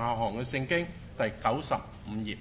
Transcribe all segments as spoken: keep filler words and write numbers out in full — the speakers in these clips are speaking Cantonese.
下行嘅聖經第九十五頁。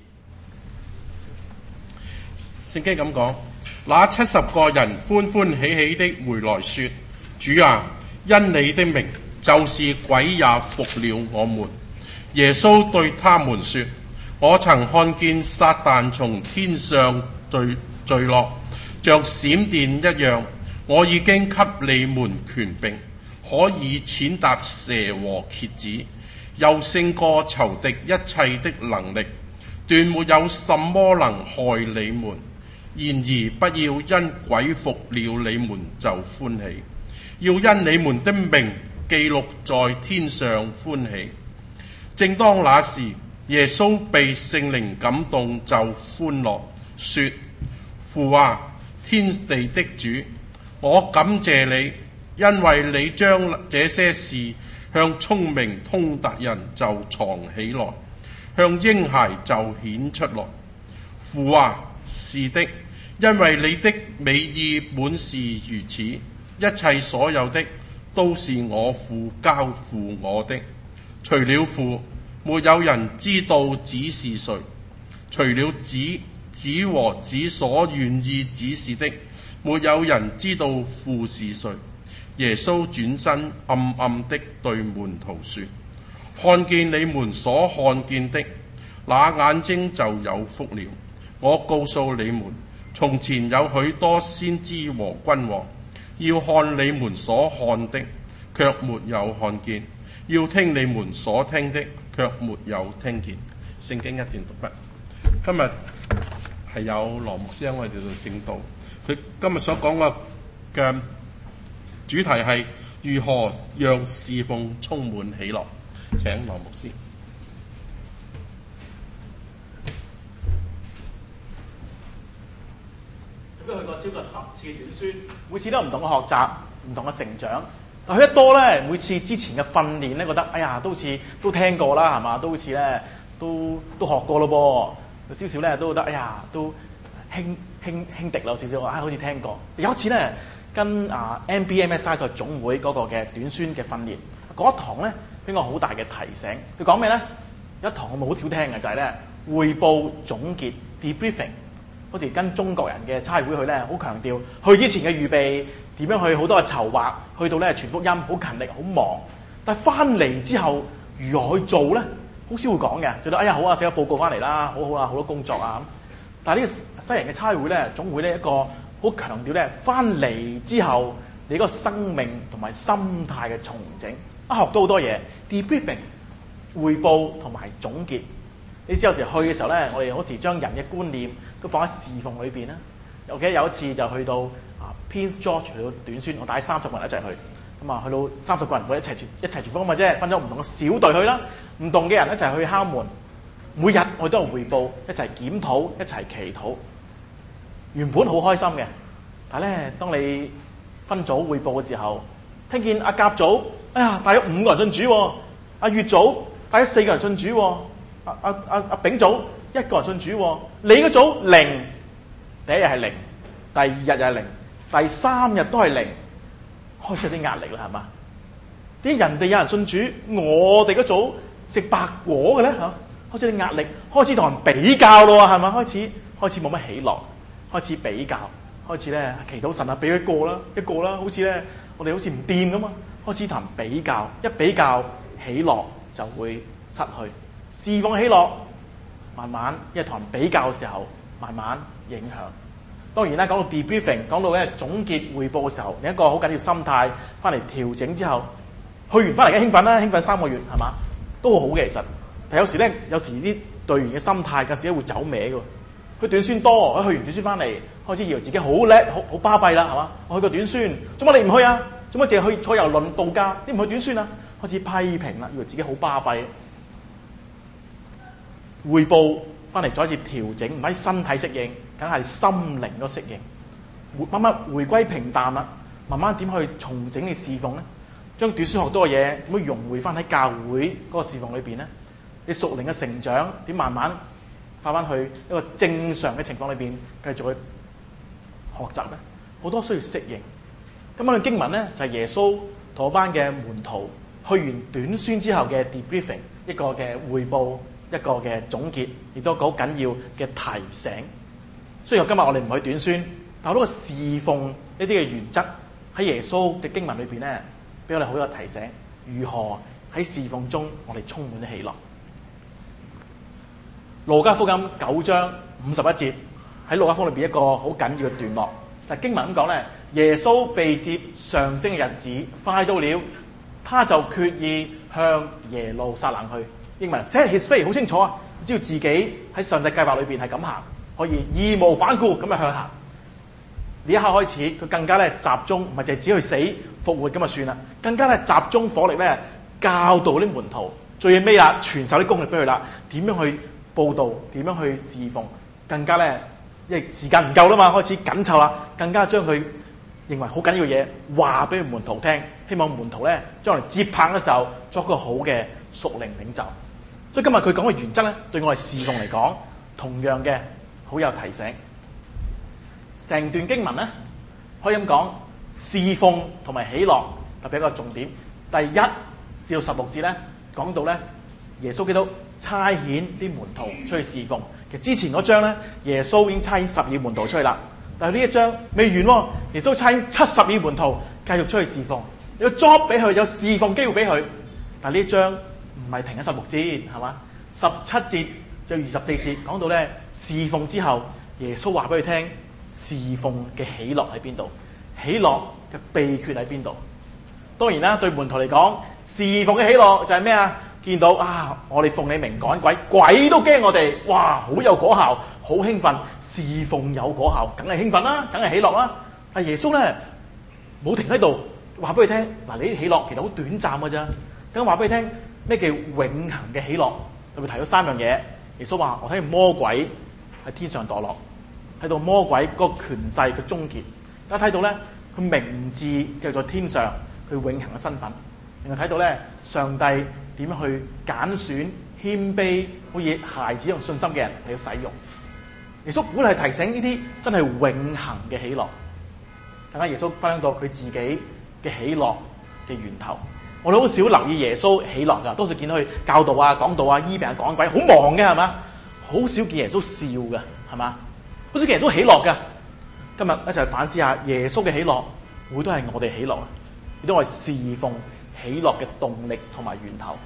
聖經咁講，那七十個人歡歡喜喜的回來說：主啊，因你的名，就是鬼也服了我們。耶穌對他們說：我曾看見撒旦從天上墜墜落，像閃電一樣。我已經給你們權柄，可以踐踏蛇和蠍子，又勝過仇敵一切的能力，斷沒有什麼能害你們。然而不要因鬼服了你們就歡喜，要因你們的名記錄在天上歡喜。正當那時，耶穌被聖靈感動，就歡樂，說：父啊，天地的主，我感謝你，因為你將這些事向聰明通達人就藏起來，向嬰孩就顯出來。父啊，是的，因為你的美意本是如此，一切所有的都是我父交付我的。除了父，沒有人知道子是誰；除了子，子和子所願意指示的，沒有人知道父是誰。耶穌轉身暗暗的對門徒說：看見你們所看見的，那眼睛就有福了。我告訴你們，從前有許多先知和君王，要看你們所看的，卻沒有看見；要聽你們所聽的，卻沒有聽見。聖經一段讀畢。今日係有羅牧師喺我哋度證道，佢今日所講嘅嘅主題係如何讓侍奉充滿喜樂。請羅牧師。 都去過超過十次嘅短宣，每次都有唔同嘅學習、唔同嘅成長。但去得多咧，每次之前嘅訓練咧，覺得哎呀，都好似都聽過啦，係嘛？都好似咧，都都學過咯噃。有少少咧，都覺得哎呀，都輕輕輕敵啦，有少少啊，好似聽過。有一次咧，跟啊 M B M S I 總會嗰個嘅短宣嘅訓練，嗰一堂咧俾我好大嘅提醒。佢講咩咧？有一堂我冇好少聽嘅，就係咧匯報總結 debriefing。嗰時跟中國人嘅差會去咧，好強調去之前嘅預備點樣去，好多嘅籌劃，去到咧傳福音，好勤力，好忙。但係翻嚟之後如何去做咧，好少會講嘅。覺得哎呀好啊，寫個報告翻嚟啦，好好啊，好多工作啊。但係呢個西人嘅差會咧，總會咧一個好強調咧，翻嚟之後你嗰個生命同埋心態嘅重整，啊學到好多嘢 debriefing 匯報同埋總結。你知有時去嘅時候咧，我哋嗰時將人嘅觀念都放喺侍奉裏邊啦。我記得有一次就去到啊 Prince George 去到短宣，我帶三十個人一齊去，咁啊去到三十個人會一齊傳一齊傳福音嘅啫，分咗唔同嘅小隊去啦，唔同嘅人一齊去敲門。每日我哋都有彙報，一齊檢討，一齊祈禱。原本好開心嘅，但係咧，當你分組彙報嘅時候，聽見阿甲組，哎呀，帶咗五個人進主；阿乙組帶咗四個人進主；阿阿阿阿丙組一個人進主；你嗰組零，第一日係零，第二日又係零，第三日都係零，開始有啲壓力啦，係嘛？啲人哋有人信主，我哋嗰組食白果嘅咧嚇，開始有啲壓力，開始同人比較咯，係咪？開始開始冇乜喜樂，開始比較，開始咧祈禱神啊，俾一個啦，一個啦，好似咧我哋好似唔掂咁嘛，開始同人比較，一比較喜樂就會失去，侍奉喜樂慢慢因為同人比較嘅時候，慢慢影響。當然啦，講到 debriefing， 講到咧總結彙報嘅時候，另一個好緊要心態，翻嚟調整之後，去完翻嚟嘅興奮啦，興奮三個月係嘛，都好好嘅其實。但有時咧，有時啲隊員嘅心態有時咧會走歪嘅。佢短宣多，佢去完短宣翻嚟，開始以為自己好叻，好好巴閉啦，係嘛？我去過短宣，做乜你唔去啊？做乜淨係去坐遊輪度假？你唔去短宣啊？開始批評啦，以為自己好巴閉。彙報翻嚟再一次調整，唔係身體適應，梗係心靈都適應。慢慢回歸平淡啦，慢慢點去重整你侍奉咧？將短宣學多嘅嘢點樣融匯翻喺教會嗰個侍奉裏邊咧？你屬靈嘅成長點慢慢翻翻去一個正常嘅情況裏邊繼續去學習咧？好多需要適應。咁嗰段經文咧就係、是、耶穌同嗰班嘅門徒去完短宣之後嘅 debriefing， 一個嘅彙報，一個嘅總結，亦都好緊要嘅提醒。雖然今日我哋唔去短宣，但好多個侍奉呢啲嘅原則喺耶穌嘅經文裏邊咧，俾我哋好有提醒，如何喺侍奉中我哋充滿咗喜樂。路加福音九章五十一節，喺路加福音裏邊一個好緊要嘅段落。但經文咁講咧，耶穌被接上升嘅日子快到了，他就決意向耶路撒冷去。英文 set his face 好清楚啊，知道自己喺上帝計劃裏邊係咁行，可以義無反顧咁樣向行。呢一刻開始，佢更加咧集中，唔係淨係只去死復活咁就算啦，更加咧集中火力咧教導啲門徒。最尾啦，傳授啲功力俾佢啦，點樣去佈道，點樣去侍奉，更加咧，因為時間唔夠啦嘛，開始緊湊啦，更加將佢認為好緊要嘅嘢話俾門徒聽，希望門徒咧將來接棒嘅時候作個好嘅屬靈領袖。所以今日佢講嘅原則咧，對我哋侍奉嚟講，同樣嘅好有提醒。成段經文咧，可以咁講，侍奉同埋喜樂特別一個重點。第一至到十六節咧，講到咧耶穌基督差遣啲門徒出去侍奉。其實之前嗰章咧，耶穌已經差遣十二門徒出去啦。但係呢一章未完喎，耶穌差遣七十二門徒繼續出去侍奉，有 job 俾佢，有侍奉機會俾佢。但係呢一章唔係停喺十六節，係嘛？十七節至二十四節講到咧侍奉之後，耶穌話俾佢聽侍奉嘅喜樂喺邊度，喜樂嘅秘訣喺邊度。當然啦，對門徒嚟講，侍奉嘅喜樂就係咩啊？見到啊，我哋奉你名趕鬼，鬼都驚我哋，哇，好有果效，好興奮。侍奉有果效，梗係興奮啦，梗係喜樂啦。但耶穌咧冇停喺度，話俾佢聽嗱，你啲喜樂其實好短暫嘅啫。咁話俾佢聽咩叫永恆嘅喜樂？特別提咗三樣嘢。耶穌話：我睇見魔鬼喺天上墮落，睇到魔鬼嗰個權勢嘅終結。大家睇到咧，佢名字叫做天上，佢永恆嘅身份。另外睇到咧，上帝點樣去揀選謙卑好似孩子用信心嘅人嚟去使用。耶穌本嚟提醒呢啲真係永恆嘅喜樂。更加耶穌分享到佢自己嘅喜樂嘅源頭。我哋好少留意耶穌喜樂㗎，多數見到佢教導啊、講道啊、醫病啊、趕鬼，好忙嘅係嘛？好少見耶穌笑㗎，係嘛？好少見耶穌喜樂㗎。今日一齊反思下耶穌嘅喜樂，會都係我哋喜樂啊，亦都係侍奉喜樂嘅動力同埋源頭。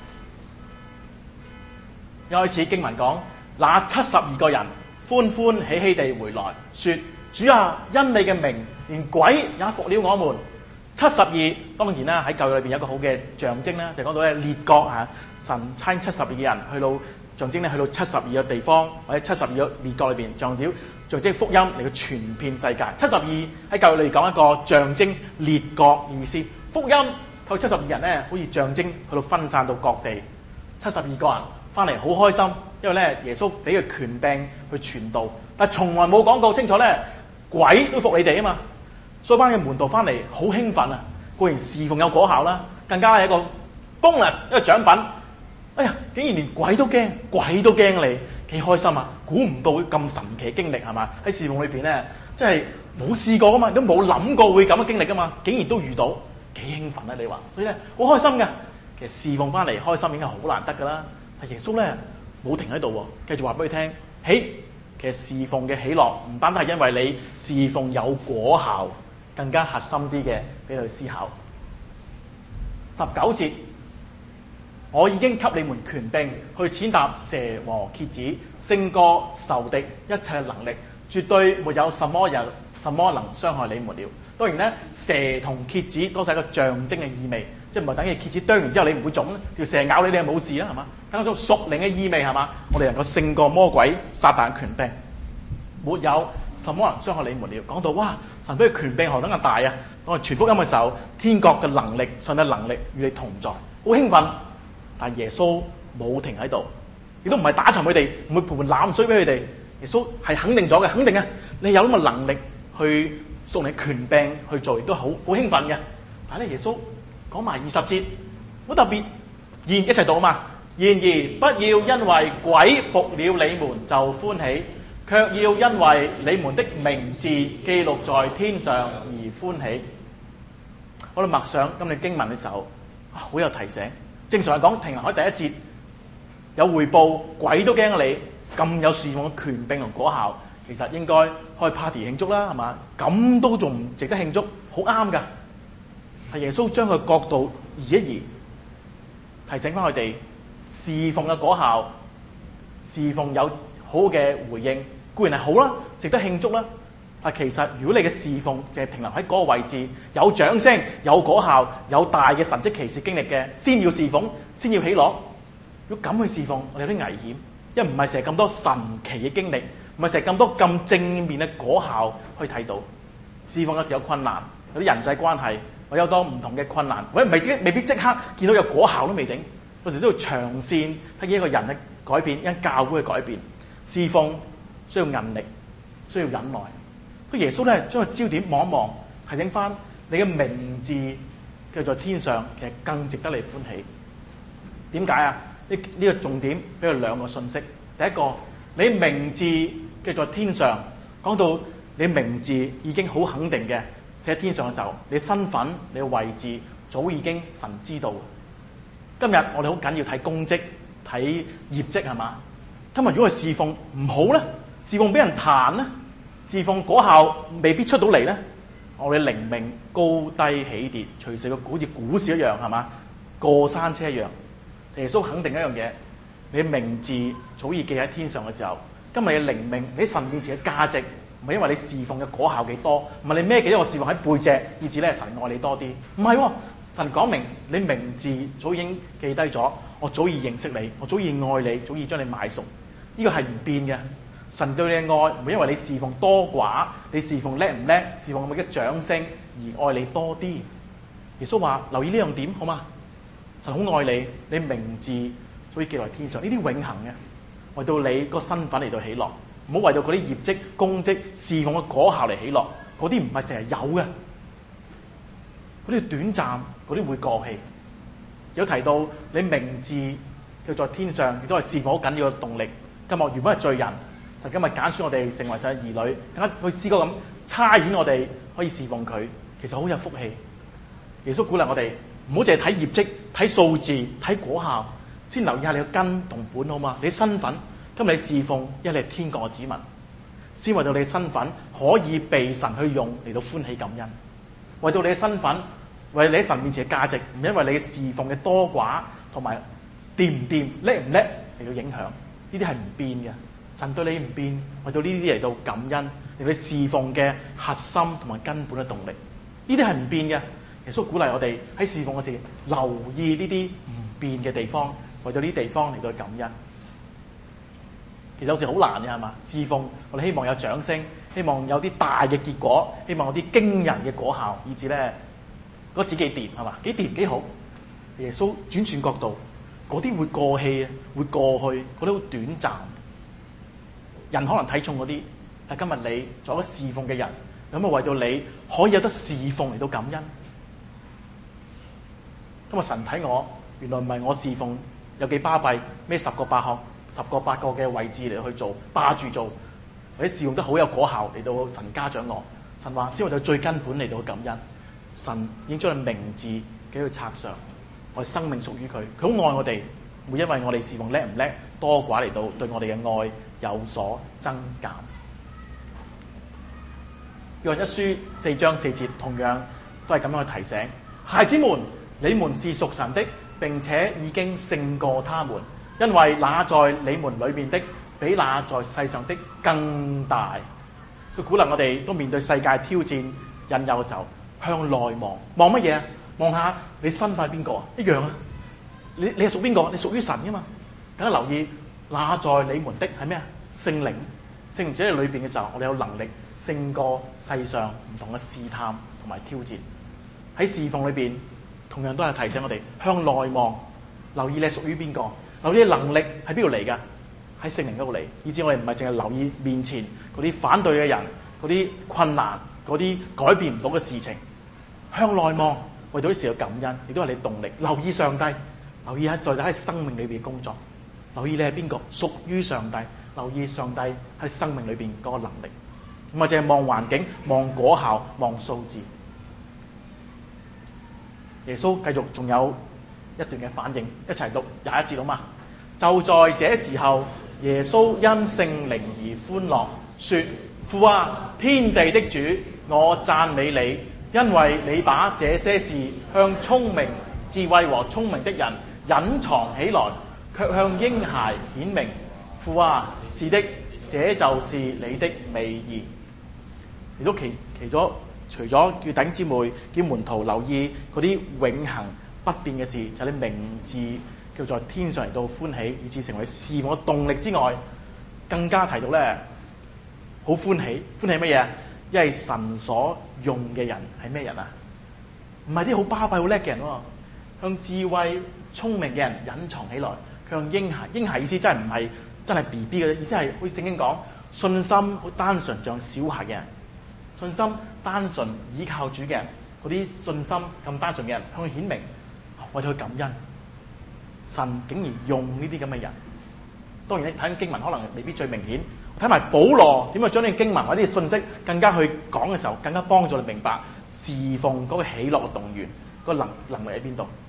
一開始經文講，那七十二個人歡歡喜喜地回來，說：主啊，因你嘅名，連鬼也服了我們。七十二當然啦，喺舊約裏邊有一個好嘅象徵啦，就講到咧列國嚇，神差七十二嘅人去到象徵咧，去到七十二個地方或者七十二個列國裏邊，象徵象徵福音嚟到傳遍世界。七十二喺舊約裏講一個象徵列國意思，福音透過七十二人咧，好似象徵去到分散到各地。七十二個人翻嚟好開心，因為咧耶穌俾佢權柄去傳道，但係從來冇講到清楚咧，鬼都服你哋啊嘛。所以班嘅門徒翻嚟好興奮啊！固然侍奉有果效啦，更加係一個 bonus 一個獎品。哎呀，竟然連鬼都驚，鬼都驚你，幾開心啊！估唔到咁神奇經歷係嘛？喺侍奉裏邊咧，真係冇試過噶嘛，都冇諗過會咁嘅經歷噶嘛，竟然都遇到，幾興奮啊！你話，所以咧好開心嘅。其實侍奉翻嚟開心已經係好難得噶啦。但耶穌咧冇停喺度喎，繼續話俾佢聽：嘿，其實侍奉嘅喜樂唔單單係因為你侍奉有果效。更加核心啲嘅俾你去思考。十九節，我已經給你們權柄去踐踏蛇和蠍子，勝過仇敵一切能力，絕對沒有什麼人什麼能傷害你們了。當然咧，蛇同蠍子都係一個象徵嘅意味，即係唔係等於蠍子啄完之後你唔會腫，條蛇咬你你係冇事啦，係嘛？更加種屬靈嘅意味係嘛？我哋能夠勝過魔鬼撒旦權柄，沒有什麼能傷害你們了。講到哇，神俾佢權柄何等咁大啊！當我傳福音嘅時候，天國嘅能力、上帝能力與你同在，好興奮。但耶穌冇停喺度，亦都唔係打沉佢哋，唔會潑冷水俾佢哋。耶穌係肯定咗嘅，肯定啊！你有咁嘅能力去送你權柄去做，亦都好好興奮嘅。但係咧，耶穌講埋二十節，好特別，然一齊讀啊嘛。然而不要因為鬼服了你們就歡喜，卻要因為你們的名字記錄在天上而歡喜。我哋默想今日經文嘅時候， 好有提醒。正常嚟講，停留喺第一節有回報，鬼都驚你咁有侍奉嘅權柄同果效，其實應該開 party 慶祝啦，係嘛？咁都仲唔值得慶祝，好啱㗎。係耶穌將佢角度移一移，提醒翻佢哋侍奉嘅果效，侍奉有好嘅回應，固然係好啦，值得慶祝啦。但其實如果你嘅侍奉淨係停留喺嗰個位置，有掌聲、有果效、有大嘅神蹟奇事經歷嘅，先要侍奉，先要喜樂。如果咁去侍奉，我哋有啲危險，因為唔係成日咁多神奇嘅經歷，唔係成日咁多咁正面嘅果效可以睇到。侍奉有時有困難，有啲人際關係，或者有多唔同嘅困難，或者唔係即未必即刻見到有果效都未定。有時都要長線睇見一個人嘅改變，一間教會嘅改變。侍奉需要韌力，需要忍耐。咁耶穌咧將個焦點望一望，提醒翻你嘅名字叫做天上，其實更值得你歡喜。點解啊？呢、呢、呢個重點俾佢兩個信息。第一個，你名字叫做天上，講到你名字已經好肯定嘅寫喺天上嘅時候，你身份、你嘅位置早已經神知道。今日我哋好緊要睇功績、睇業績係嘛？今日如果係侍奉唔好咧，侍奉俾人彈咧，侍奉果效未必出到嚟咧，我哋靈命高低起跌，隨時個好似股市一樣係嘛？過山車一樣。耶穌肯定一樣嘢，你名字早已記喺天上嘅時候，今日嘅靈命，你喺神面前嘅價值，唔係因為你侍奉嘅果效幾多，唔係你孭幾多個侍奉喺背脊，以至咧神愛你多啲。唔係喎，神講明你名字早已經記低咗，我早已認識你，我早已愛你，早已將你買贖。呢個係唔變嘅。神對你嘅愛唔會因為你侍奉多寡，你侍奉叻唔叻，侍奉有冇嘅掌聲而愛你多啲。耶穌話留意呢樣點好嘛？神好愛你，你名字所以記在天上，呢啲永恆嘅，為到你個身份嚟到喜樂，唔好為到嗰啲業績、功績、侍奉嘅果效嚟喜樂，嗰啲唔係成日有嘅，嗰啲短暫，嗰啲會過氣。有提到你名字叫在天上，亦都係侍奉好緊要嘅動力。今日原本係罪人，神今日揀選我哋成為神嘅兒女，更加去試過咁差遣我哋可以侍奉佢，其實好有福氣。耶穌鼓勵我哋。唔好淨係睇業績、睇數字、睇果效，先留意下你嘅根同本好嘛？你身份，今日你侍奉，因為你係天國嘅子民，先為到你嘅身份可以被神去用嚟到歡喜感恩。為到你嘅身份，為你喺神面前嘅價值，唔因為你嘅侍奉嘅多寡同埋掂唔掂、叻唔叻嚟到影響，呢啲係唔變嘅。神對你唔變，為到呢啲嚟到感恩，令你侍奉嘅核心同埋根本嘅動力，呢啲係唔變嘅。耶穌鼓勵我哋喺侍奉嘅時留意呢啲唔變嘅地方，為咗呢啲地方嚟到感恩。其實有時好難嘅係嘛？侍奉我哋希望有掌聲，希望有啲大嘅結果，希望有啲驚人嘅果效，以至咧嗰自己掂係嘛？幾掂幾好。耶穌轉轉角度，嗰啲會過氣啊，會過去，嗰啲好短暫。人可能睇重嗰啲，但今日你做一個侍奉嘅人，有冇為到你可以有得侍奉嚟到感恩？今日神睇我，原來唔係我侍奉有幾巴閉，咩十個八項、十個八個嘅位置嚟去做，霸住做，或者侍奉得好有果效嚟到神嘉獎我。神話先為到最根本嚟到感恩。神已經將佢名字俾佢冊上，我哋生命屬於佢，佢好愛我哋，唔會因為我哋侍奉叻唔叻、多寡嚟到對我哋嘅愛有所增減。約翰一書四章四節同樣都係咁樣去提醒孩子們。你們是屬神的，並且已經勝過他們，因為那在你們裏面的，比那在世上的更大。佢鼓勵我哋都面對世界挑戰、引誘嘅時候，向內望，望乜嘢啊？望下你身份係邊個啊？一樣啊！你你係屬邊個？你屬於神噶嘛？梗係留意那在你們的係咩啊？聖靈，聖靈喺裏邊嘅時候，我哋有能力勝過世上唔同嘅試探同埋挑戰。喺侍奉裏邊。同樣都係提醒我哋向內望，留意你係屬於邊個，留意你能力喺邊度嚟㗎？喺聖靈嗰度嚟，以至我哋唔係淨係留意面前嗰啲反對嘅人、嗰啲困難、嗰啲改變唔到嘅事情。向內望，為到啲時候感恩，亦都係你動力。留意上帝，留意喺上帝喺生命裏邊嘅工作，留意你係邊個，屬於上帝。留意上帝喺生命裏邊嗰個能力，唔係淨係望環境、望果效、望數字。耶穌繼續仲有一段嘅反應，一齊讀廿一節好嘛？就在這時候，耶穌因聖靈而歡樂，說：父啊，天地的主，我讚美你，因為你把這些事向聰明、智慧和聰明的人隱藏起來，卻向嬰孩顯明。父啊，是的，這就是你的美意。亦都其其咗，除咗叫弟兄姊妹、叫門徒留意嗰啲永恆不變嘅事，就係、是、你名字叫做天上嚟到歡喜，以致成為侍奉嘅動力之外，更加提到咧，好歡喜，歡喜乜嘢？因為神所用嘅人係咩人啊？唔係啲好巴閉、好叻嘅人喎，向智慧、聰明嘅人隱藏起來，向嬰孩。嬰孩意思真係唔係真係 B B 嘅啫，意思係好似聖經講，信心好單純像小孩嘅人，信心單純倚靠主嘅人，嗰啲信心咁單純嘅人向佢顯明，為咗佢感恩。神竟然用呢啲咁嘅人。當然你睇經文可能未必最明顯，睇埋保羅點去將呢個經文或者啲信息更加去講嘅時候，更加幫助你明白侍奉嗰個喜樂嘅動員，嗰個能能力喺邊度。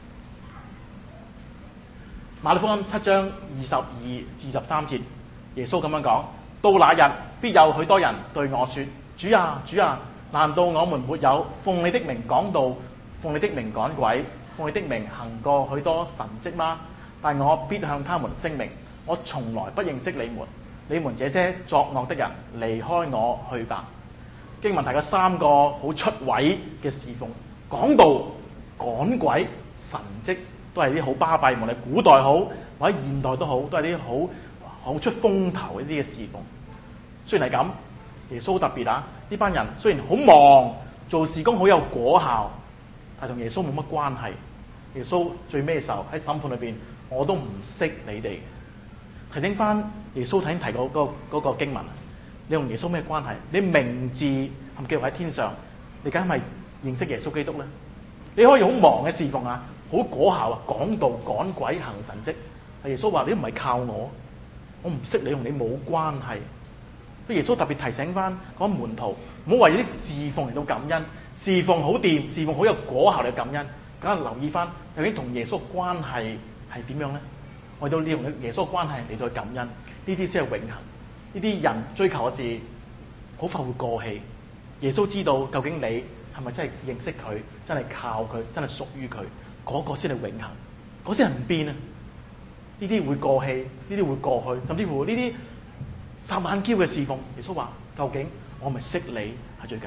馬太福音七章二十二至二十三節，耶穌咁樣講：到那日，必有許多人對我說：主啊，主啊，難道我們沒有奉你的名講道，奉你的名趕鬼，奉你的名行過許多神蹟嗎？但我必向他們聲明，我從來不認識你們，你們這些作惡的人，離開我去吧。經文提過三個好出位嘅侍奉：講道、趕鬼、神蹟，都係啲好巴閉，無論古代好或者現代都好，都係啲好好出風頭一啲嘅侍奉。雖然係咁，耶穌特別啊！呢班人雖然好忙，做事工好有果效，但係同耶穌冇乜關係。耶穌最尾嘅時候喺審判裏邊，我都唔識你哋。提醒翻耶穌頭先提過嗰嗰個經文，你同耶穌咩關係？你名字係咪記錄喺天上？你梗係咪認識耶穌基督咧？你可以好忙嘅侍奉啊，好果效啊，講道、趕鬼、行神蹟。但耶穌話：你唔係靠我，我唔識你，同你冇關係。耶穌特別提醒翻嗰門徒，唔好為啲侍奉嚟到感恩，侍奉好掂，侍奉好有果效嚟感恩。梗係留意翻究竟同耶穌關係係點樣咧？為到你同耶穌關係嚟到去感恩，呢啲先係永恆。呢啲人追求嘅事好快會過氣。耶穌知道究竟你係咪真係認識佢，真係靠佢，真係屬於佢，嗰、那個先係永恆，嗰先係唔變啊！呢啲會過氣，呢啲會過去，甚至乎呢啲撒晚嬌嘅侍奉，耶穌話：究竟我咪識你係最緊要。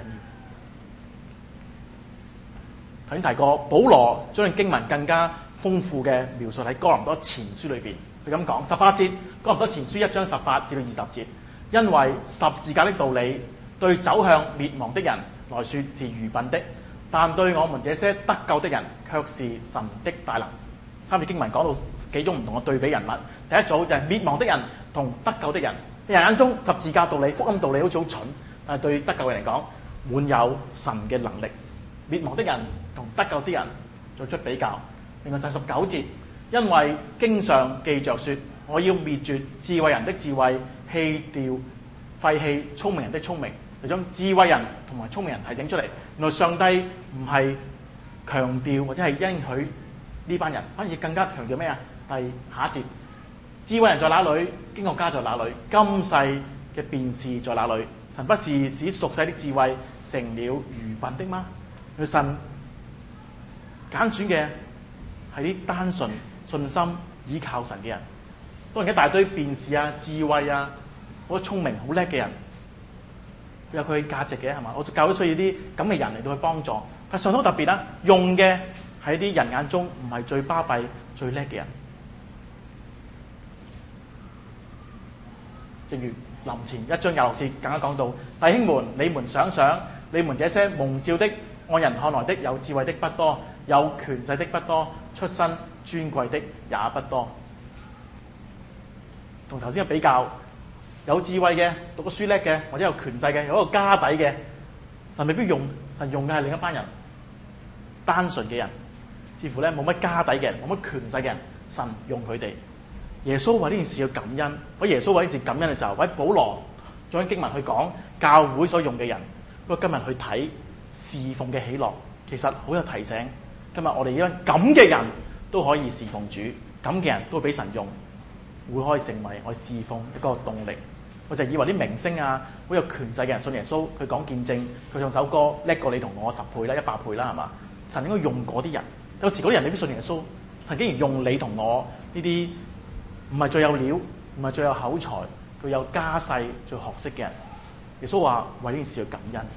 頭先提過，保羅將經文更加豐富嘅描述喺哥林多前書裏邊。佢咁講十八節，哥林多前書一章十八至到二十節，因為十字架的道理對走向滅亡的人來說是愚笨的，但對我們這些得救的人卻是神的大能。三節經文講到幾種唔同嘅對比人物。第一組就係滅亡的人同得救的人。喺人眼中，十字架道理、福音道理好似好蠢，但係對得救嘅人嚟講，滿有神嘅能力。滅亡的人同得救啲人作出比較。另外就係十九節，因為經上記着說：我要滅絕智慧人的智慧，棄掉廢棄聰明人的聰明。就將智慧人同埋聰明人提醒出嚟。原來上帝唔係強調或者係應許呢班人，反而更加強調咩啊？第下一節，智慧人在哪裏？經學家在哪裏？今世嘅辯士在哪裏？神不是使俗世的智慧成了愚笨的嗎？神揀選嘅係啲單純信心倚靠神嘅人。當然一大堆辯士啊、智慧啊、好聰明好叻嘅人，有佢嘅價值嘅係嘛？我教會需要啲咁嘅人嚟到去幫助。但上帝特別啦，用嘅喺啲人眼中唔係最巴閉、最叻嘅人。正如林前一章廿六節更加講到：弟兄們，你們想想，你們這些蒙召的，按人看來的有智慧的不多，有權勢的不多，出身尊貴的也不多。同頭先嘅比較，有智慧嘅、讀過書叻嘅，或者有權勢嘅、有一個家底嘅，神未必用，神用嘅係另一班人，單純嘅人，似乎咧冇乜家底嘅人，冇乜權勢嘅人，神用佢哋。耶穌為呢件事要感恩，喺耶穌為呢件事感恩嘅時候，喺保羅將經文去講教會所用嘅人。不過今日去睇侍奉嘅喜樂，其實好有提醒。今日我哋呢班咁嘅人都可以侍奉主，咁嘅人都會俾神用，會可以成為我侍奉一個動力。我就以為啲明星啊，好有權勢嘅人信耶穌，佢講見證，佢唱首歌叻過你同我十倍啦、一百倍啦，係嘛？神應該用嗰啲人。有時嗰啲人未必信耶穌，神竟然用你同我呢啲唔係最有料、唔係最有口才、佢有家世、最學識嘅人。耶穌話為呢件事要感恩。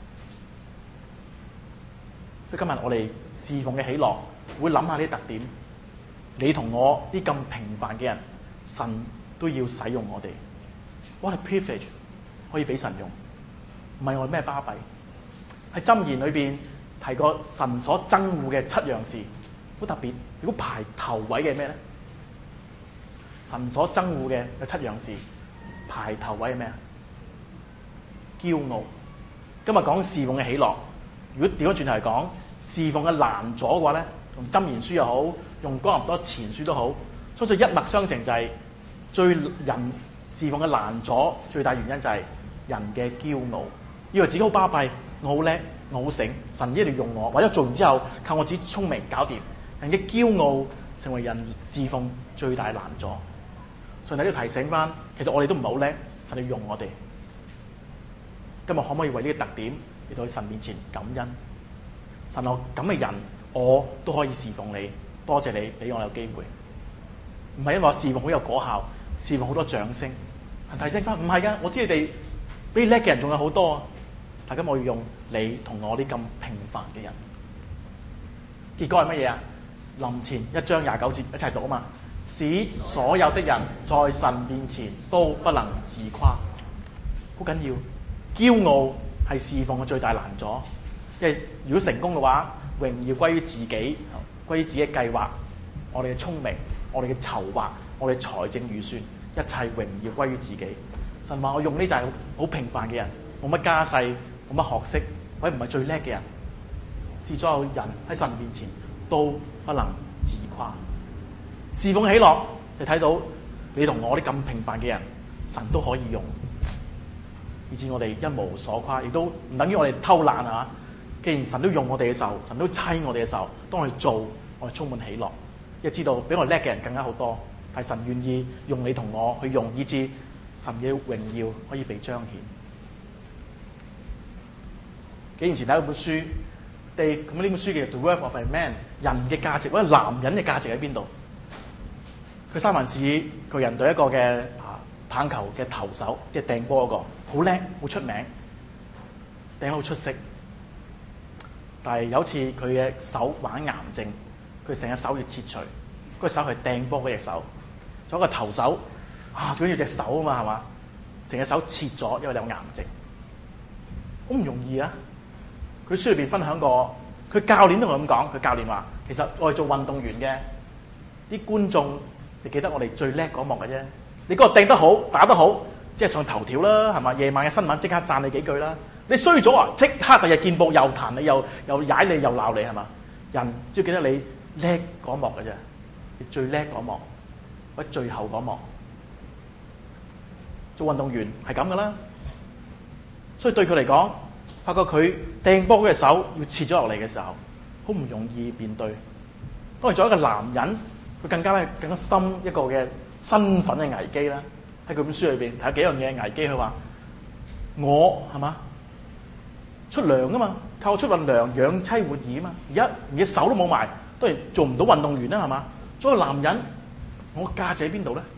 所以今日我哋侍奉嘅喜樂，會諗下呢啲特點。你同我啲咁平凡嘅人，神都要使用我哋。What a privilege 可以俾神用，唔係我咩巴閉。喺箴言裏邊提過神所憎惡嘅七樣事，好特別。如果排頭位嘅咩咧？神所憎惡嘅有七樣事，排頭位係咩啊？驕傲。今日講侍奉嘅喜樂，如果調翻轉頭嚟講，侍奉嘅難阻嘅話咧，用箴言書又好，用哥林多前書都好，相信一脈相承就係最人侍奉嘅難阻最大原因就係人嘅驕傲，以為自己好巴閉，我好叻，我好醒，神一定要用我，或者做完之後靠我自己聰明搞掂。人嘅驕傲成為人侍奉最大難阻。所以喺度提醒翻，其實我哋都唔係好叻，神要用我哋。今日可唔可以為呢個特點嚟到去神面前感恩？神我咁嘅人，我都可以侍奉你，多謝你俾我有機會。唔係因為我侍奉好有果效，侍奉好多掌聲。提醒翻，唔係噶，我知你哋比你叻嘅人仲有好多啊。但今我要用你同我啲咁平凡嘅人。結果係乜嘢啊？林前一章廿九節一齊讀啊嘛，使所有的人在神面前都不能自誇。好緊要，驕傲係侍奉嘅最大難阻。因為如果成功嘅話，榮耀歸於自己，歸於自己嘅計劃，我哋嘅聰明，我哋嘅籌劃，我哋嘅財政預算，一切榮耀歸於自己。神話我用呢就係好平凡嘅人，冇乜家世，冇乜學識，或者唔係最叻嘅人，使所有人喺神面前都不能自誇。侍奉喜樂就睇到你同我啲咁平凡嘅人，神都可以用，以致我哋一無所誇，亦都唔等於我哋偷懶啊！既然神都用我哋嘅時候，神都差我哋嘅時候，當我哋做，我哋充滿喜樂，因為知道比我叻嘅人更加好多，但係神願意用你同我去用，以致神嘅榮耀可以被彰顯。幾年前睇一本書 Dave， 咁呢本書叫《The Worth of a Man》，人嘅價值或者男人嘅價值喺邊度？佢三藩市巨人隊一個嘅啊棒球嘅投手，即係掟波嗰個，好叻，好出名，掟得好出色。但係有次佢嘅手患癌症，佢成隻手要切除，嗰隻手係掟波嗰隻手，做一個投手啊，最緊要隻手啊嘛，係嘛？成隻手切咗，因為你有癌症，好唔容易啊！佢書裏邊分享過，佢教練都係咁講，佢教練話：其實我哋做運動員嘅啲觀眾就記得我哋最叻嗰幕嘅啫。你嗰個掟得好，打得好，即係上頭條啦，係嘛？夜晚嘅新聞即刻讚你幾句啦。你衰咗啊！即刻第日見報又彈你，又又踩你，又鬧你，係嘛？人只要記得你叻嗰幕嘅啫，你最叻嗰幕，或者最後嗰幕。做運動員係咁噶啦，所以對佢嚟講，發覺佢掟波嗰隻手要切咗落嚟嘅時候，好唔容易面對。當然，作為一個男人，佢更加咧更加深一個嘅身份嘅危機啦。喺佢本書裏邊睇幾樣嘢危機，佢話我係嘛？出糧啊嘛，靠我出份糧養妻活兒啊嘛。而家連隻手都冇埋，當然做唔到運動員啦，係嘛？作為男人，我價值喺邊度咧？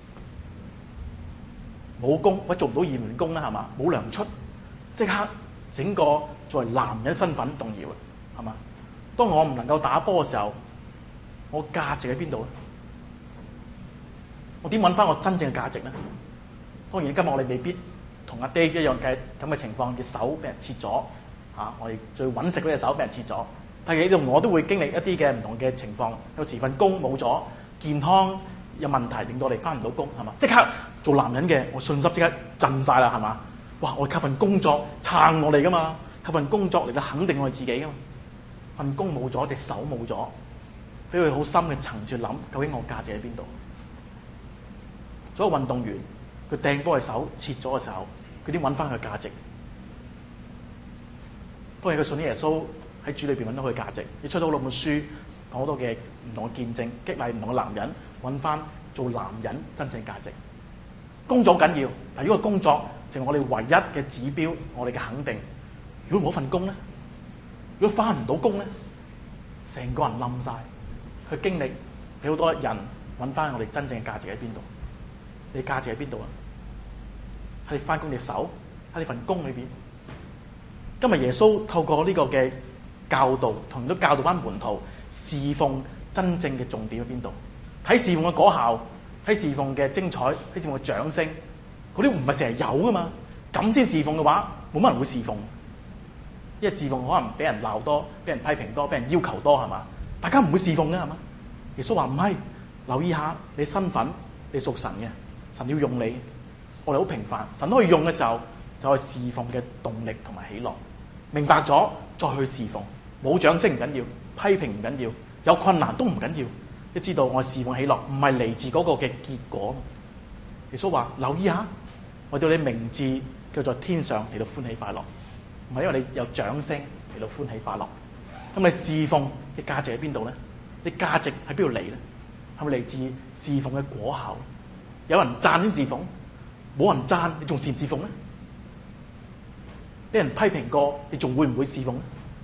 冇工或者做唔到義務工啦，係嘛？冇糧出，即刻整個作為男人身份動搖，係嘛？當我唔能夠打波嘅時候，我價值喺邊度咧？我點揾翻我真正嘅價值咧？當然今日我哋未必同阿 Dave 一樣嘅咁嘅情況，隻手俾人切咗嚇，我哋最揾食嗰隻手俾人切咗。但係呢度我都會經歷一啲嘅唔同嘅情況，有時份工冇咗，健康有問題，令到我哋翻唔到工，係嘛？即刻做男人嘅，我信心即刻震晒啦，係嘛？哇！我靠份工作撐我哋噶嘛，靠份工作嚟到肯定我哋自己噶嘛。份工冇咗，隻手冇咗，俾佢好深嘅層次諗，究竟我價值喺邊度？做一個運動員，佢掟波嘅手切咗嘅時候，佢點揾翻佢嘅價值？當然佢信啲耶穌喺主裏邊揾到佢嘅價值。你出咗好多本書，講好多嘅唔同嘅見證，激勵唔同嘅男人揾翻做男人真正價值。工作緊要，但如果個工作成為我哋唯一嘅指標，我哋嘅肯定，如果冇份工咧，如果翻唔到工咧，成個人冧晒。佢經歷俾好多人揾翻我哋真正嘅價值喺邊度？你價值喺邊度啊？喺你翻工隻手，喺你份工裏邊。今日耶穌透過呢個嘅教導，同都教導翻門徒侍奉真正嘅重點喺邊度？睇侍奉嘅果效，睇侍奉嘅精彩，睇侍奉嘅掌聲，嗰啲唔係成日有噶嘛？咁先侍奉嘅話，冇乜人會侍奉。因為侍奉可能俾人鬧多，俾人批評多，俾人要求多，係嘛？大家唔會侍奉嘅係嘛？耶穌話唔係，留意下你身份，你屬神嘅，神要用你。我哋好平凡，神都可以用嘅時候，就係侍奉嘅動力同埋喜樂。明白咗再去侍奉，冇掌聲唔緊要，批評唔緊要，有困難都唔緊要。你知道我侍奉喜樂唔係嚟自嗰個嘅結果。耶穌話留意下，我對你名字叫做天上嚟到歡喜快樂，唔係因為你有掌聲嚟到歡喜快樂。咁你侍奉嘅價值喺邊度咧？你價值喺邊度嚟咧？係咪嚟自侍奉嘅果效？有人讚先侍奉，冇人讚你仲侍唔侍奉咧？俾人批評過，你仲會唔會侍奉咧？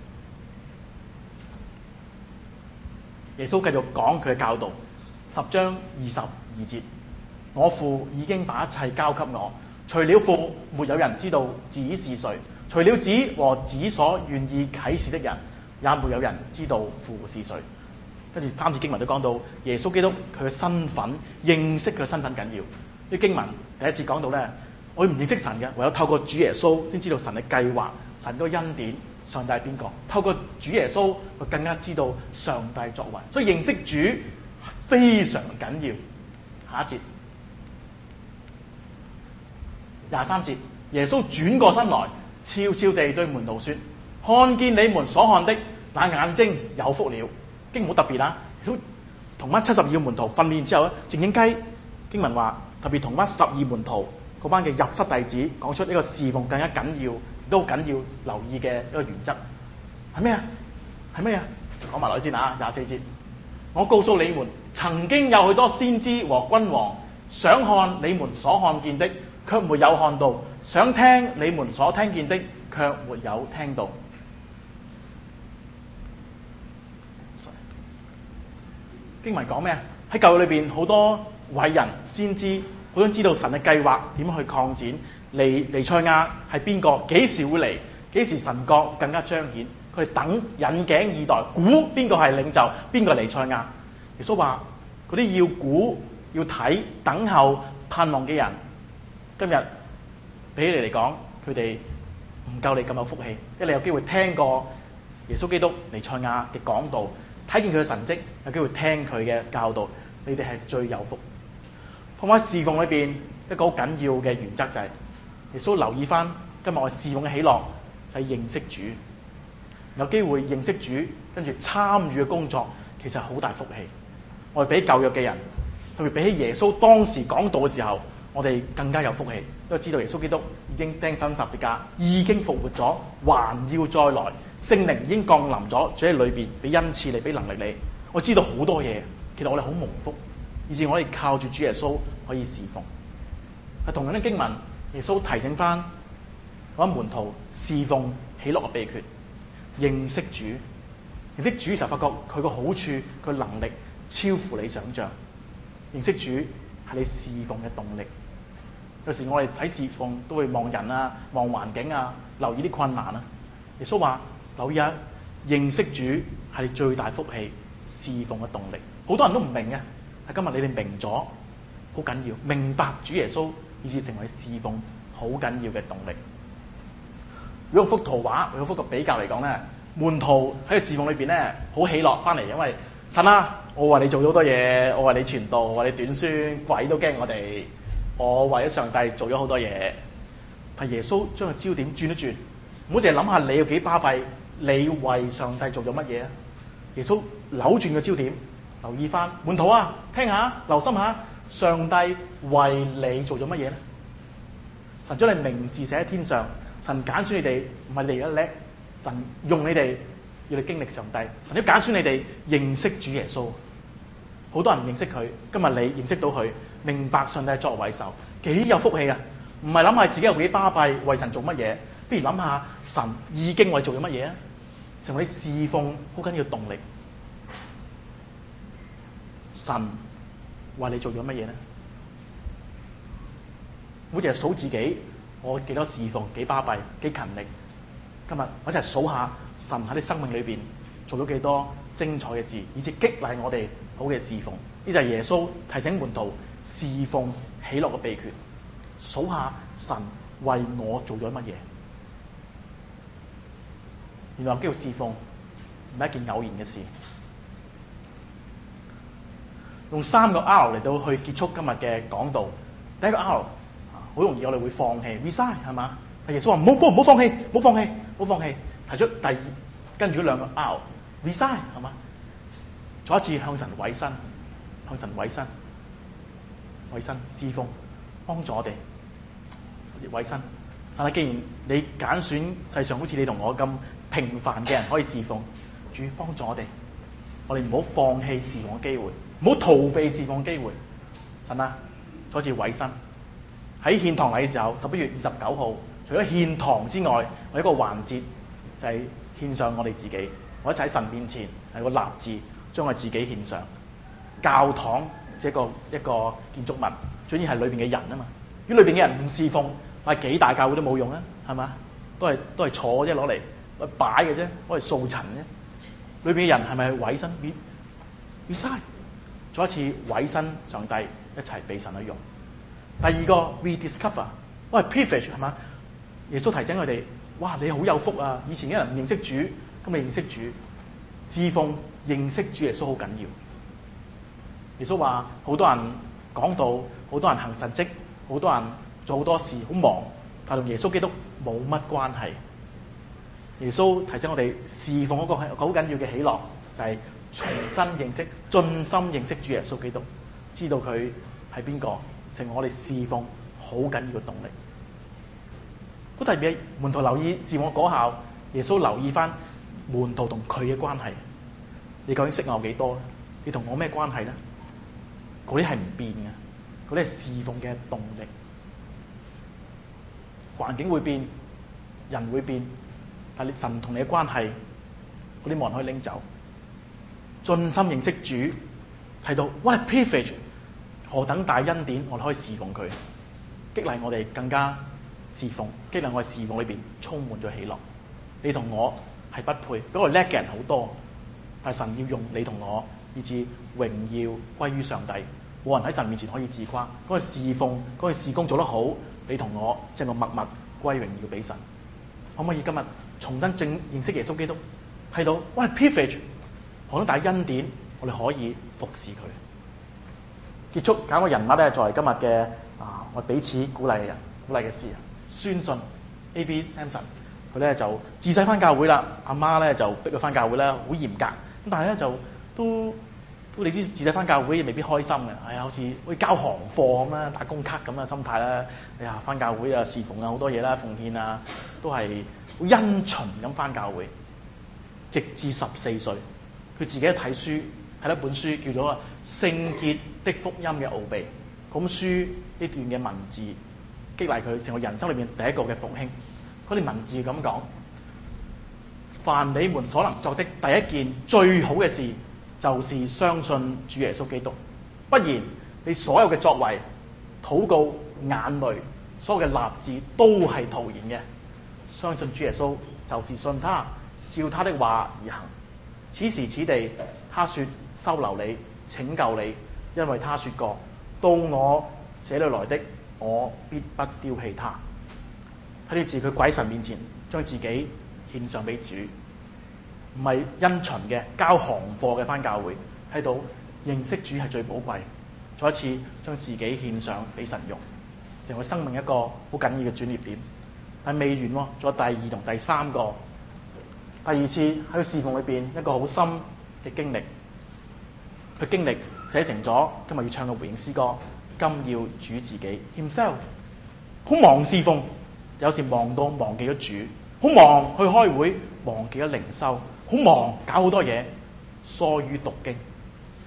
耶穌繼續講佢嘅教導，十章二十二節，我父已經把一切交給我，除了父，沒有人知道子是誰；除了子和子所願意啟示的人，也沒有人知道父是誰。跟住三節經文都講到耶穌基督佢嘅身份，認識佢嘅身份緊要。呢經文第一節講到咧，我唔認識神嘅，唯有透過主耶穌先知道神嘅計劃，神嗰個恩典，上帝係邊個？透過主耶穌，佢更加知道上帝作為。所以認識主非常緊要。下一節廿三節，耶穌轉過身來，悄悄地對門徒說：看見你們所看的，那眼睛有福了。經文好特別啦，同班七十二個門徒訓練之後咧，靜靜雞經文話特別同班十二門徒嗰班嘅入室弟子講出呢個侍奉更加緊要，都好緊要留意嘅一個原則係咩啊？係咩啊？講埋落去先啊！廿四節，我告訴你們，曾經有許多先知和君王想看你們所看見的，卻沒有看到；想聽你們所聽見的，卻沒有聽到。經文講咩啊？喺舊約裏邊好多偉人先知，好想知道神嘅計劃點樣去擴展。尼尼賽亞係邊個？幾時會嚟？幾時神國更加彰顯？佢哋等引頸以待，估邊個係領袖，邊個係尼賽亞。耶穌話：嗰啲要估、要睇、等候、盼望嘅人，今日比起你嚟講，佢哋唔夠你咁有福氣，因為你有機會聽過耶穌基督尼賽亞嘅講道。睇見佢嘅神蹟，有機會聽佢嘅教導，你哋係最有福。放喺侍奉裏邊一個好緊要嘅原則就係、是，耶穌留意翻今日我侍奉嘅喜樂就係、是、認識主，有機會認識主，跟住參與嘅工作，其實好大福氣。我哋比舊約嘅人，特別比起耶穌當時講道嘅時候，我哋更加有福氣，因為知道耶穌基督已經釘身十字架，已經復活咗，還要再來。聖靈已經降臨咗，住喺裏邊，俾恩賜你，俾能力你。我知道好多嘢，其實我哋好蒙福，以至我哋靠住主耶穌可以侍奉。係同樣嘅經文，耶穌提醒翻嗰啲門徒侍奉喜樂嘅秘訣，認識主。認識主嘅時候，發覺佢個好處，佢能力超乎你想象。認識主係你侍奉嘅動力。有時我哋睇侍奉都會望人啊，望環境啊，留意啲困難啊。耶穌話：留意下，認識主係你最大福氣，侍奉嘅動力。好多人都唔明嘅，但今日你哋明咗，好緊要。明白主耶穌，以至成為侍奉好緊要嘅動力。如果幅圖畫，用幅個比較嚟講咧，門徒喺侍奉裏邊咧，好喜樂翻嚟，因為神啊，我為你做咗好多嘢，我為你傳道，我為你短宣，鬼都驚我哋。我為咗上帝做咗好多嘢，但耶穌將個焦點轉一轉。唔好淨係諗下你有幾巴閉，你為上帝做咗乜嘢啊？耶穌扭轉個焦點，留意翻門徒啊，聽下，留心下，上帝為你做咗乜嘢咧？神將你名字寫喺天上，神揀選你哋，唔係你而家叻，神用你哋要你經歷上帝，神要揀選你哋認識主耶穌， 好多人唔認識佢，今日你認識到佢，明白上帝作為嘅時候，幾有福氣啊！唔係諗下自己有幾巴閉，為神做乜嘢？不如諗下神已經為你做咗乜嘢啊？成為你侍奉好緊要嘅動力。神為你做咗乜嘢咧？每日數自己，我幾多侍奉，幾巴閉，幾勤力。今日我一齊數下神喺你生命裏邊做咗幾多精彩嘅事，以至激勵我哋好嘅侍奉。呢就係耶穌提醒門徒侍奉喜樂嘅秘訣。數下神為我做咗乜嘢？原來有機會侍奉唔係一件偶然嘅事。用三個 R 嚟到去結束今日嘅講道。第一個 R 好容易我哋會放棄 resign 係嘛？耶穌話唔好唔好放棄，唔好放棄，唔好放棄。提出第二，跟住兩個 R resign 係嘛？再一次向神委身，向神委身，委身侍奉，幫助我哋委身。神啊，既然你揀選世上好似你同我咁平凡嘅人可以侍奉，主幫助我哋，我哋唔好放棄侍奉嘅機會，唔好逃避侍奉嘅機會。神啊，再一次委身。喺獻堂禮嘅時候，十一月二十九號，除咗獻堂之外，我有一個環節就係獻上我哋自己。我一齊喺神面前係個立志，將我自己獻上。教堂即係一個一個建築物，主要係裏邊嘅人啊嘛。如果裏邊嘅人唔侍奉，係幾大教會都冇用啊，係嘛？都係都係坐啫，攞嚟擺嘅啫，攞嚟掃塵啫。裏邊嘅人係咪委身？要嘥，再一次委身上帝，一齊俾神去用。第二個 rediscover， 我係 privilege 係嘛？耶穌提醒佢哋：哇，你好有福啊！以前啲人唔認識主，咁你認識主，侍奉認識主耶穌好緊要。耶穌話：好多人講道，好多人行神蹟，好多人做好多事，好忙，但同耶穌基督冇乜關係。耶穌提醒我哋侍奉嗰個係好緊要嘅喜樂，就係、是、重新認識、盡心認識主耶穌基督，知道佢係邊個。成為我哋侍奉好緊要嘅動力。好特別，門徒留意自我果效，耶穌留意翻門徒同佢嘅關係。你究竟識我幾多咧？你同我咩關係咧？嗰啲係唔變嘅，嗰啲係侍奉嘅動力。環境會變，人會變，但係神同你嘅關係，嗰啲冇人可以拎走。盡心認識主，睇到 what a privilege，何等大恩典，我哋可以侍奉佢，激勵我哋更加侍奉，激勵我哋侍奉裏邊充滿咗喜樂。你同我係不配，比我叻嘅人好多，但係神要用你同我，以致榮耀歸於上帝。冇人喺神面前可以自誇。嗰個侍奉，嗰個事工做得好，你同我即係個默默歸榮耀俾神。可唔可以今日重新正認識耶穌基督，睇到喂 privilege， 何等大恩典，我哋可以服侍佢。結束揀個人物咧，作為今日嘅啊，我彼此鼓勵嘅人，鼓勵嘅事啊。宣信 A B Samson， 佢咧就自細翻教會啦，阿媽咧就逼佢翻教會啦，好嚴格。咁但係咧就都都你知自細翻教會未必開心嘅，哎呀好似好似交行貨咁啦，打工卡咁嘅心態啦。哎呀翻教會啊，侍奉啊好多嘢啦，奉獻啊，都係好因循咁翻教會。直至十四歲，佢自己睇書。睇一本書叫做《聖潔的福音嘅奧秘》，咁書呢段嘅文字激勵佢成為人生裏面第一個嘅復興。嗰啲文字咁講：凡你們所能作的第一件最好嘅事，就是相信主耶穌基督。不然，你所有嘅作為、禱告、眼淚、所有嘅立志都係徒然嘅。相信主耶穌，就是信他，照他的話而行。此時此地，他說收留你、拯救你，因為他說過：到我這裏來的，我必不丟棄他。睇啲字，佢跪喺神面前，將自己獻上俾主，唔係因循嘅交行貨嘅返教會，喺度認識主係最寶貴。再一次將自己獻上俾神用，成為生命一個好緊要嘅轉捩點。但未完喎，仲有第二同第三個。第二次喺個侍奉裏邊一個好深嘅經歷，佢經歷寫成咗今日要唱嘅回應詩歌。今要主自己 himself， 好忙侍奉，有時忙到忘記咗主，好忙去開會，忘記咗靈修，好忙搞好多嘢，疏於讀經。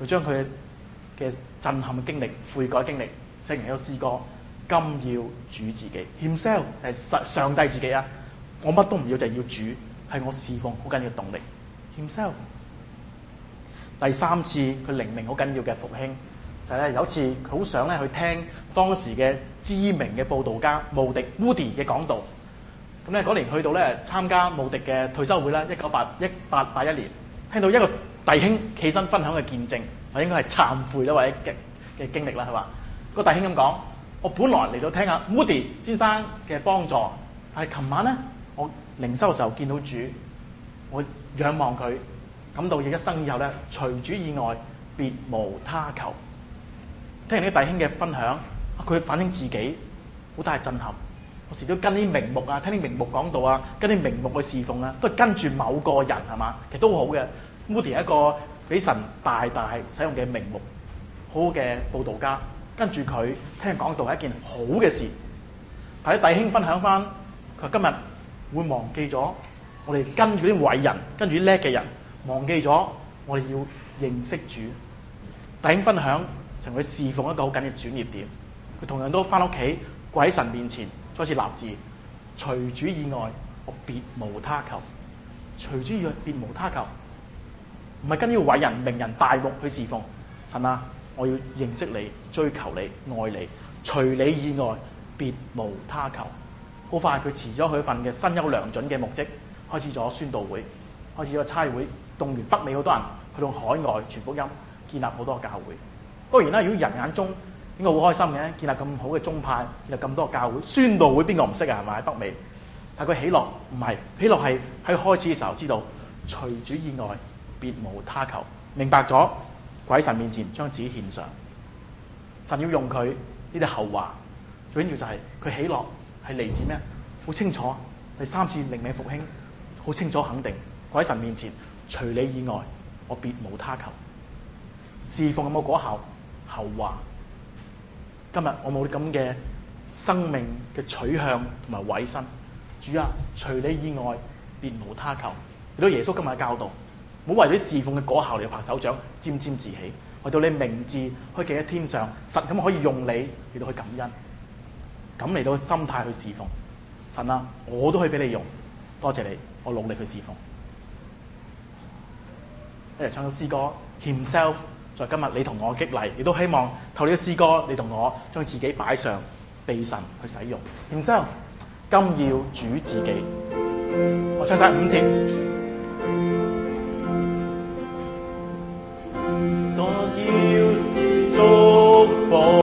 佢將佢嘅震撼嘅經歷、悔改經歷寫成一首詩歌。今要主自己 ，Himself 係上上帝自己啊！我乜都唔要，就係要主，係我侍奉好緊要嘅動力。Himself。第三次佢靈命好緊要嘅復興，就係咧有一次佢好想咧去聽當時嘅知名嘅佈道家慕迪 Moody 嘅講道。咁咧嗰年去到咧參加慕迪嘅退休會啦，一九八一八八一年，聽到一個弟兄起身分享嘅見證，或應該係懺悔啦，或者嘅嘅經歷啦，係話個弟兄咁講。我本來嚟到聽下 Moody 先生嘅幫助，但係琴晚咧，我靈修嘅時候見到主，我仰望佢，感到一生以後咧，除主以外，別無他求。聽完呢個弟兄嘅分享，佢反映自己好大震撼。有時都跟啲名目啊，聽啲名目講道啊，跟啲名目去侍奉啊，都係跟住某個人係嘛，其實都好嘅。Moody 係一個俾神大大使用嘅名目，好好嘅佈道家。跟住佢聽講道係一件好嘅事，但係啲弟兄分享翻，佢話今日會忘記咗我哋跟住啲偉人，跟住啲叻嘅人，忘記咗我哋要認識主。弟兄分享成為侍奉一個好緊嘅轉捩點。佢同樣都翻屋企跪喺神面前，再次立志：除主以外，我別無他求。除主以外，別無他求，唔係跟呢個偉人、名人、大目去侍奉神啊！我要認識你、追求你、愛你，除你以外，別無他求。好快佢辭咗佢份嘅薪優良準嘅牧職，開始咗宣道會，開始咗差會，動員北美好多人去到海外傳福音，建立好多教會。當然啦，如果人眼中應該好開心嘅，建立咁好嘅宗派，建立咁多教會，宣道會邊個唔識啊？係咪喺北美？但係佢喜樂唔係，喜樂係喺開始嘅時候知道，除主以外，別無他求，明白咗。喺神面前將自己獻上，神要用佢呢啲後話，最緊要就係佢喜樂係嚟自咩？好清楚。第三次靈命復興，好清楚肯定，喺神面前，除你以外，我別無他求。侍奉有冇果效？後話。今日我冇啲咁嘅生命嘅取向同埋委身，主啊，除你以外，別無他求。亦都耶穌今日嘅教導。唔好為咗侍奉嘅果效嚟拍手掌、沾沾自喜，為到你名字可以記喺天上，神咁可以用你嚟到去感恩，咁嚟到心態去侍奉神啊！我都可以俾你用，多謝你，我努力去侍奉。一齊唱到詩歌 Himself， 在今日你同我激勵，亦都希望透過呢個詩歌，你同我將自己擺上，被神去使用。Himself， 今要主自己。我唱晒五節。